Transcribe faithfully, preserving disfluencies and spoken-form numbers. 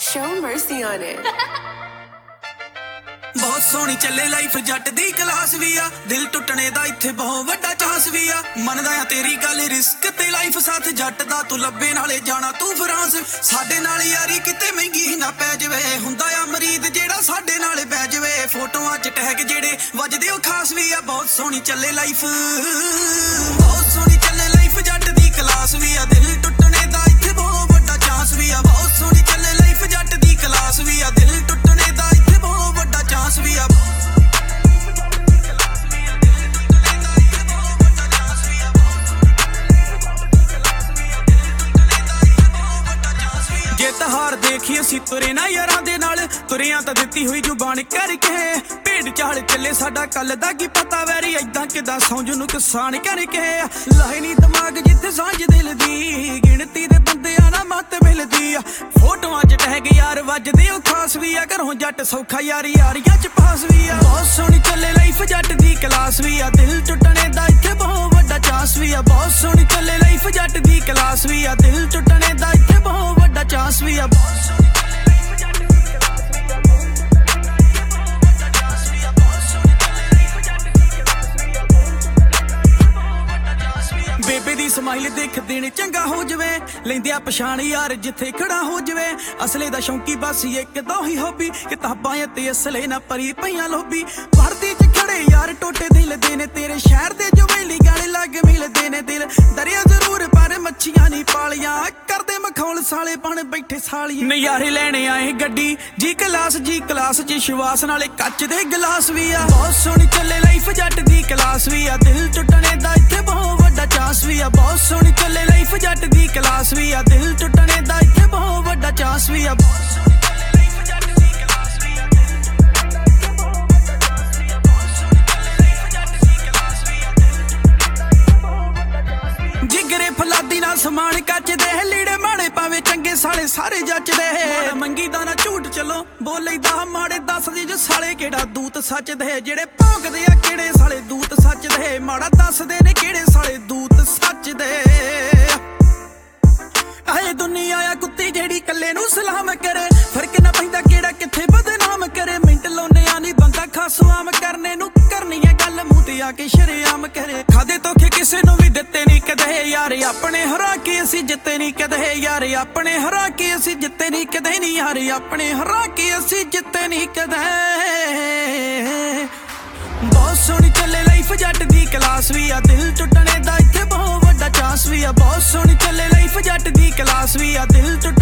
Show mercy on it. बहुत सोहनी चले life जट दी class भी आ दिल टुटने दा इत्थे बहुत वड्डा चांस भी आ मनदा आ तेरी गल रिस्क ते लाइफ साथ जट दा तू लब्बे नाले जाना तू फ्रांस साडे नाल यारी किते महंगी ना पै जवे हुंदा आ मरीद जेड़ा साडे नाल बै जवे फोटोआं च टैग जेड़े वजदे ओ खास भी आ बहुत सोहनी चले लाइफ बहुत सोहनी चले लाइफ जट दी क्लास भी आ दिल टुटने दा इत्थे बहुत वड्डा चांस भी आ बहुत सोहनी चले लाइफ जट दी क्लास भी आ दिल टुटने दा इत्थे बहुत वड्डा चांस भी आ हार देखी असी तुरे ना यारां दे नाल तुरियां तां दित्ती हुई जुबान करके भेड़ चाल चले साडा कल दा की पता वैरी ऐदां किदां सौंज नूं किसान करके लाए नी दिमाग जिथे सांझ दिल दी गिणती दे बंदियां ना मत मिलदी फोटोआं च टैग यार वजदे ओ खास भी आ घरों जट सौखा यारी यारियां च पास भी आ बहुत सोहनी चले लाइफ जट दी क्लास भी आ दिल टुटने दा इत्थे बहुत वड्डा चांस भी आ बहुत सोहनी चले लाइफ जट दी क्लास भी आ दिल टुटने दा इत्थे बहुत वड्डा चांस भी आ बेबे दी स्माइल देख देने चंगा हो जवे लेंदिया पछाण यार जिथे खड़ा हो जवे असले दा शौकी बस एक दो ही हॉबी किताबां ते असले ना परी पईयां लोबी भरती च खड़े यार टोटे दिल देने तेरे शहर दे जो वेली गाने लग मिलदे ने दिल दरिया जरूर पर मच्छियां नहीं पालियां करदे मखौल साले बन बैठे साली नज़ारे लेने आए गड्डी जी क्लास जी क्लास च विश्वास नाले कच दे गिलास भी आ बहुत सोहनी चले लाइफ जट दी क्लास भी आ दिल टुटने दा इत्थे बहुत वड्डा चांस भी आ बहुत सोहनी चले लाइफ जट दी क्लास भी आ दिल टुटने दा इत्थे बहुत वड्डा चांस भी आ जिगरे फलादी नाल समान कच दे लीड़े माड़े पावे चंगे साले सारे जच दे मंगी दा ना झूठ चलो बोले दा माड़े दस दे जो साले केड़ा दूत सच दे जेड़े भौंकदे आ केड़े साले दूत सच दे माड़ा दस दे ने केड़े साले दूत सच दे आए दुनिया आ कुत्ती जेड़ी कल्ले नू सलाम करे फर्क ना पैंदा केड़ा किथे बदनाम करे मिंट लोने आनी बंदा खासो आम करने नू करनी है गल मूंह ते आके शरेआम करे खादे तोखे किसे नू भी दित्ते नहीं कदे यार अपने हरा के असी जित्ते नहीं कदे यार अपने हरा के असी जित्ते नहीं कदे नहीं यार अपने हरा के असी जित्ते नहीं कदे बहुत सोहनी चले लाइफ जट दी क्लास भी आ दिल टुटने दा इत्थे बहुत वड्डा चांस भी आ बहुत सोहनी चले लाइफ जट दी क्लास भी आ दिल